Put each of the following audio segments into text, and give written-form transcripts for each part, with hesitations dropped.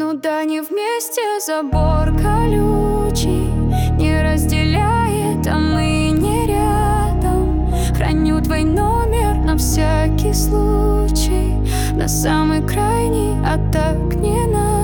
Ну да, не вместе, забор колючий не разделяет, а мы не рядом. Храню твой номер на всякий случай, на самый крайний, а так не надо.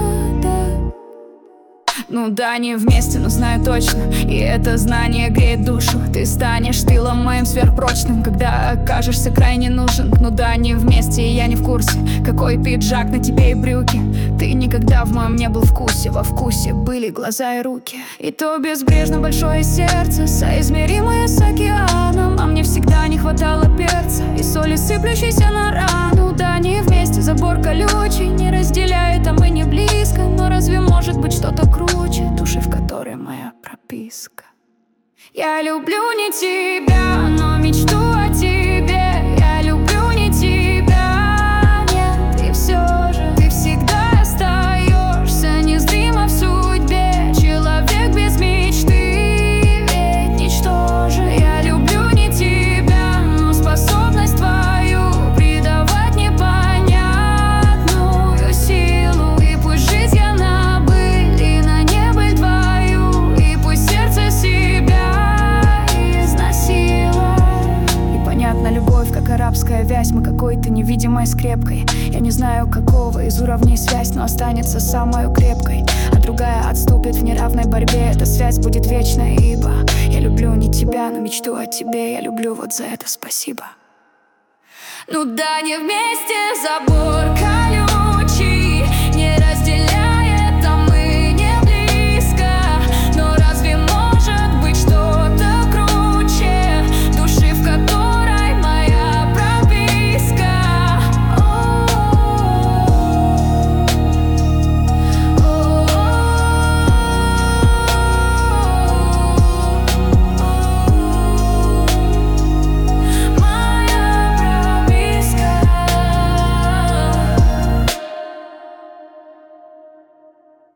Ну да, не вместе, но знаю точно, и это знание греет душу. Ты станешь тылом моим сверхпрочным, когда окажешься крайне нужен. Ну да, не вместе, и я не в курсе, какой пиджак на тебе и брюки. Ты никогда в моем не был вкусе, во вкусе были глаза и руки. И то безбрежно большое сердце, соизмеримое с океаном. А мне всегда не хватало перца и соли, сыплющейся на рану. Да, не вместе, забор колючий не разделяет, а мы не близко. Но разве может быть что-то круче души, в которой моя прописка? Я люблю не тебя, но мечту о тебе. Я люблю не тебя, нет, и все же ты всегда остаешься незримо в судьбе. Человек без мечты ведь ничтожен. Я люблю не тебя, но способность твою придавать непонятную силу. И пусть жизнь я на быль и на небыль твою, и пусть сердце себя изнасилует. Непонятна любовь, как арабская вязь, мы какой-то невидимой скрепкой. Я не знаю, какого из уровней связь, но останется самой крепкой, а другая отступит в неравной борьбе. Эта связь будет вечной, ибо я люблю не тебя, но мечту о тебе. Я люблю, вот за это спасибо. Ну да, не вместе, забор колючий